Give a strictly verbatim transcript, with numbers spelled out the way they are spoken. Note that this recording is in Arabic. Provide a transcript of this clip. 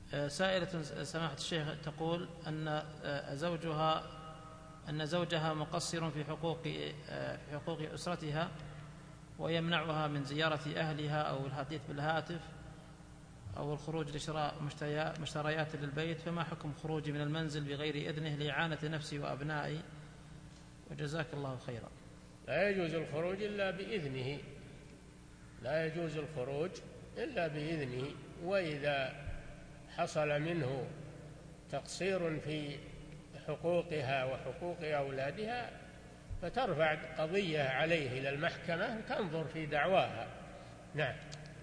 سائلة سماحة الشيخ تقول أن زوجها أن زوجها مقصر في حقوق في حقوق أسرتها، ويمنعها من زيارة أهلها أو الحديث بالهاتف أو الخروج لشراء مشتريات للبيت، فما حكم خروجي من المنزل بغير إذنه لإعانة نفسي وأبنائي؟ وجزاك الله خيرا. لا يجوز الخروج إلا بإذنه، لا يجوز الخروج إلا بإذنه. وإذا حصل منه تقصير في حقوقها وحقوق أولادها فترفع قضية عليه إلى المحكمة تنظر في دعواها. نعم.